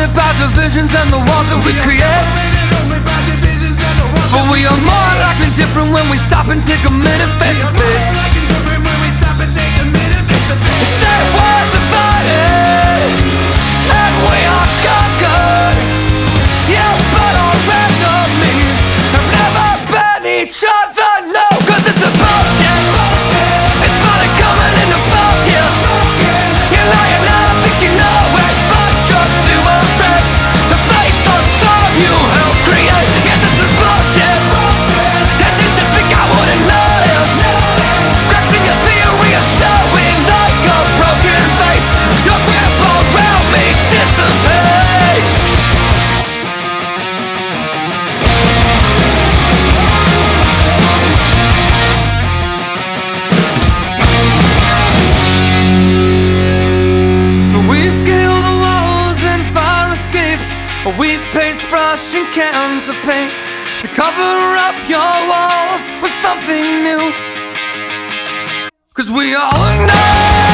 only by divisions and the walls that we create. But we are more alike than different when we stop and take a minute face to face. Say words are fighting, and we are conquered. Yeah, but our enemies have never been each other, no. Cause it's a bullshit. It's finally coming into focus. You're lying out, I think you know it, but you're too afraid to face the storm you helped create. Yes, it's a bullshit. And did you think I wouldn't notice? Cracks in your theory are showing like a broken face. Your grip around me dissipates. So we scale the walls and fire escapes. We paste brush and cans of paint to cover up your walls with something new. Cause we all know